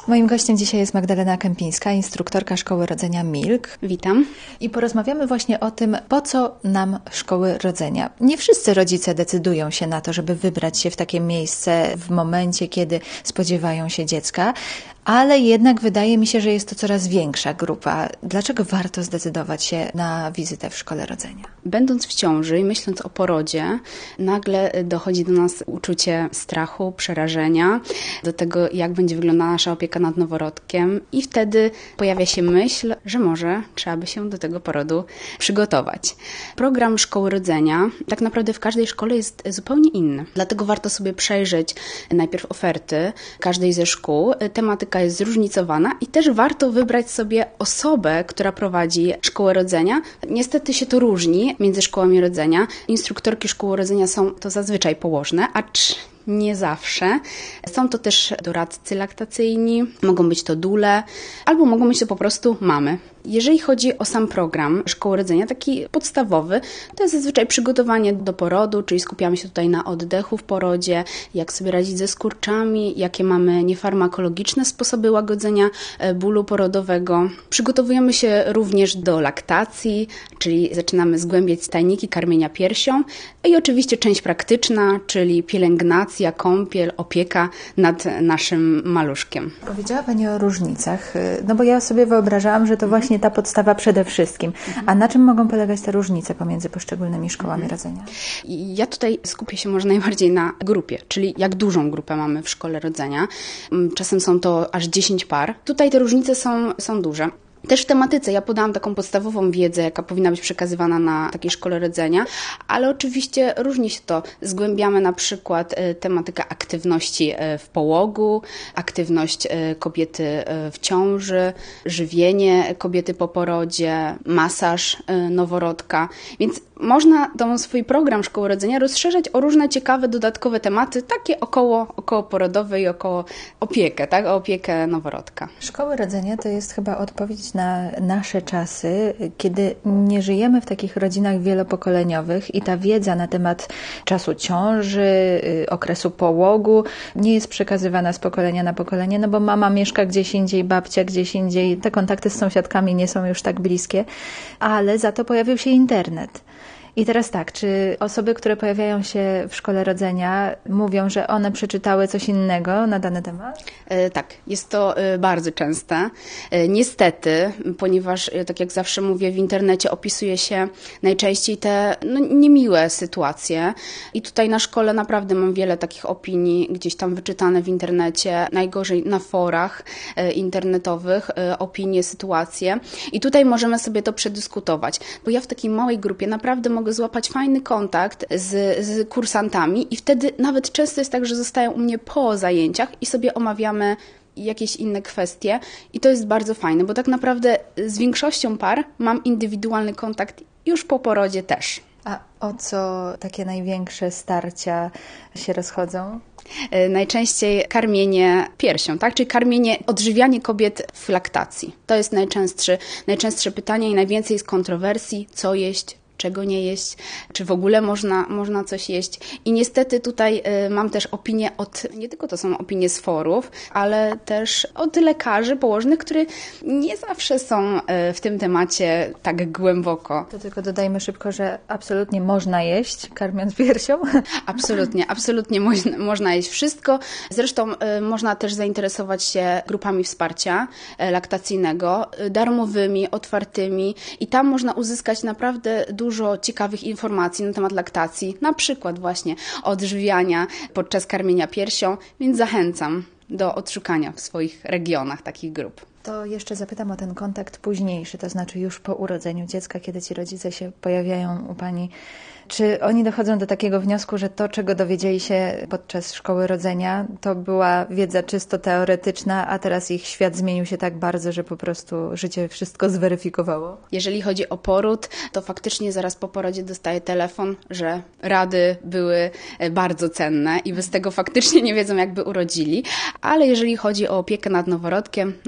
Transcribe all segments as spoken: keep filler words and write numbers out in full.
Moim gościem dzisiaj jest Magdalena Kępińska, instruktorka Szkoły Rodzenia Milk. Witam. I porozmawiamy właśnie o tym, po co nam szkoły rodzenia. Nie wszyscy rodzice decydują się na to, żeby wybrać się w takie miejsce w momencie, kiedy spodziewają się dziecka, ale jednak wydaje mi się, że jest to coraz większa grupa. Dlaczego warto zdecydować się na wizytę w Szkole Rodzenia? Będąc w ciąży i myśląc o porodzie, nagle dochodzi do nas uczucie strachu, przerażenia, do tego, jak będzie wyglądała nasza opieka nad noworodkiem i wtedy pojawia się myśl, że może trzeba by się do tego porodu przygotować. Program Szkoły Rodzenia tak naprawdę w każdej szkole jest zupełnie inny. Dlatego warto sobie przejrzeć najpierw oferty każdej ze szkół. Tematyka jest zróżnicowana i też warto wybrać sobie osobę, która prowadzi Szkołę Rodzenia. Niestety się to różni między szkołami rodzenia. Instruktorki Szkoły Rodzenia są to zazwyczaj położne, acz nie zawsze. Są to też doradcy laktacyjni, mogą być to dule, albo mogą być to po prostu mamy. Jeżeli chodzi o sam program Szkoły Rodzenia, taki podstawowy, to jest zazwyczaj przygotowanie do porodu, czyli skupiamy się tutaj na oddechu w porodzie, jak sobie radzić ze skurczami, jakie mamy niefarmakologiczne sposoby łagodzenia bólu porodowego. Przygotowujemy się również do laktacji, czyli zaczynamy zgłębiać stajniki karmienia piersią i oczywiście część praktyczna, czyli pielęgnacja, kąpiel, opieka nad naszym maluszkiem. Powiedziała Pani o różnicach, no bo ja sobie wyobrażałam, że to właśnie ta podstawa przede wszystkim. A na czym mogą polegać te różnice pomiędzy poszczególnymi szkołami mhm. rodzenia? Ja tutaj skupię się może najbardziej na grupie, czyli jak dużą grupę mamy w Szkole Rodzenia. Czasem są to aż dziesięć par. Tutaj te różnice są, są duże. Też w tematyce ja podałam taką podstawową wiedzę, jaka powinna być przekazywana na takiej Szkole Rodzenia, ale oczywiście różni się to. Zgłębiamy na przykład tematykę aktywności w połogu, aktywność kobiety w ciąży, żywienie kobiety po porodzie, masaż noworodka, więc można ten swój program Szkoły Rodzenia rozszerzać o różne ciekawe, dodatkowe tematy, takie około, okołoporodowe i około opiekę, tak? O opiekę noworodka. Szkoły Rodzenia to jest chyba odpowiedź na nasze czasy, kiedy nie żyjemy w takich rodzinach wielopokoleniowych i ta wiedza na temat czasu ciąży, okresu połogu nie jest przekazywana z pokolenia na pokolenie, no bo mama mieszka gdzieś indziej, babcia gdzieś indziej, te kontakty z sąsiadkami nie są już tak bliskie, ale za to pojawił się internet. I teraz tak, czy osoby, które pojawiają się w Szkole Rodzenia, mówią, że one przeczytały coś innego na dany temat? E, tak, jest to e, bardzo częste. E, niestety, ponieważ, e, tak jak zawsze mówię, w internecie opisuje się najczęściej te no, niemiłe sytuacje. I tutaj na szkole naprawdę mam wiele takich opinii, gdzieś tam wyczytane w internecie, najgorzej na forach e, internetowych, e, opinie, sytuacje. I tutaj możemy sobie to przedyskutować, bo ja w takiej małej grupie naprawdę mogę złapać fajny kontakt z, z kursantami i wtedy nawet często jest tak, że zostają u mnie po zajęciach i sobie omawiamy jakieś inne kwestie i to jest bardzo fajne, bo tak naprawdę z większością par mam indywidualny kontakt już po porodzie też. A o co takie największe starcia się rozchodzą? Najczęściej karmienie piersią, tak? Czyli karmienie, odżywianie kobiet w laktacji. To jest najczęstsze, najczęstsze pytanie i najwięcej jest kontrowersji, co jeść, czego nie jeść, czy w ogóle można, można coś jeść. I niestety tutaj y, mam też opinie od, nie tylko to są opinie z forów, ale też od lekarzy położnych, którzy nie zawsze są y, w tym temacie tak głęboko. To tylko dodajmy szybko, że absolutnie można jeść, karmiąc piersią. Absolutnie, absolutnie można, można jeść wszystko. Zresztą y, można też zainteresować się grupami wsparcia y, laktacyjnego, y, darmowymi, otwartymi i tam można uzyskać naprawdę dużo dużo ciekawych informacji na temat laktacji, na przykład właśnie odżywiania podczas karmienia piersią, więc zachęcam do odszukania w swoich regionach takich grup. To jeszcze zapytam o ten kontakt późniejszy, to znaczy już po urodzeniu dziecka, kiedy ci rodzice się pojawiają u Pani. Czy oni dochodzą do takiego wniosku, że to, czego dowiedzieli się podczas Szkoły Rodzenia, to była wiedza czysto teoretyczna, a teraz ich świat zmienił się tak bardzo, że po prostu życie wszystko zweryfikowało? Jeżeli chodzi o poród, to faktycznie zaraz po porodzie dostaję telefon, że rady były bardzo cenne i bez tego faktycznie nie wiedzą, jakby urodzili. Ale jeżeli chodzi o opiekę nad noworodkiem, no to faktycznie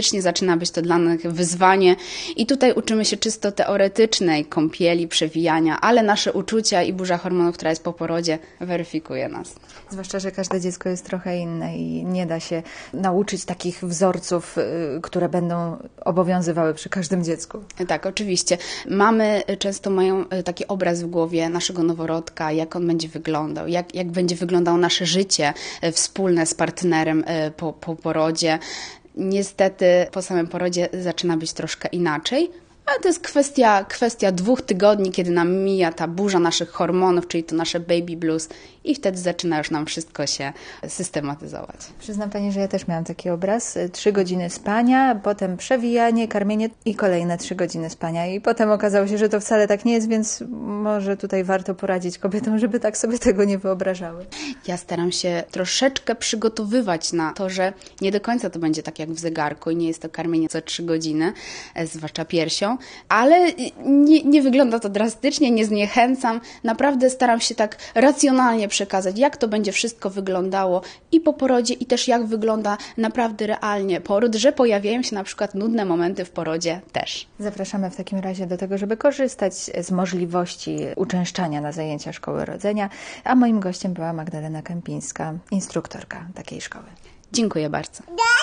faktycznie zaczyna być to dla nas wyzwanie i tutaj uczymy się czysto teoretycznej kąpieli, przewijania, ale nasze uczucia i burza hormonów, która jest po porodzie, weryfikuje nas. Zwłaszcza, że każde dziecko jest trochę inne i nie da się nauczyć takich wzorców, które będą obowiązywały przy każdym dziecku. Tak, oczywiście. Mamy często mają taki obraz w głowie naszego noworodka, jak on będzie wyglądał, jak, jak będzie wyglądało nasze życie wspólne z partnerem po, po porodzie. Niestety po samym porodzie zaczyna być troszkę inaczej. Ale to jest kwestia, kwestia dwóch tygodni, kiedy nam mija ta burza naszych hormonów, czyli to nasze baby blues i wtedy zaczyna już nam wszystko się systematyzować. Przyznam Pani, że ja też miałam taki obraz. Trzy godziny spania, potem przewijanie, karmienie i kolejne trzy godziny spania. I potem okazało się, że to wcale tak nie jest, więc może tutaj warto poradzić kobietom, żeby tak sobie tego nie wyobrażały. Ja staram się troszeczkę przygotowywać na to, że nie do końca to będzie tak jak w zegarku i nie jest to karmienie co trzy godziny, zwłaszcza piersią, ale nie, nie wygląda to drastycznie, nie zniechęcam. Naprawdę staram się tak racjonalnie przekazać, jak to będzie wszystko wyglądało i po porodzie, i też jak wygląda naprawdę realnie poród, że pojawiają się na przykład nudne momenty w porodzie też. Zapraszamy w takim razie do tego, żeby korzystać z możliwości uczęszczania na zajęcia Szkoły Rodzenia, a moim gościem była Magdalena Kępińska, instruktorka takiej szkoły. Dziękuję bardzo.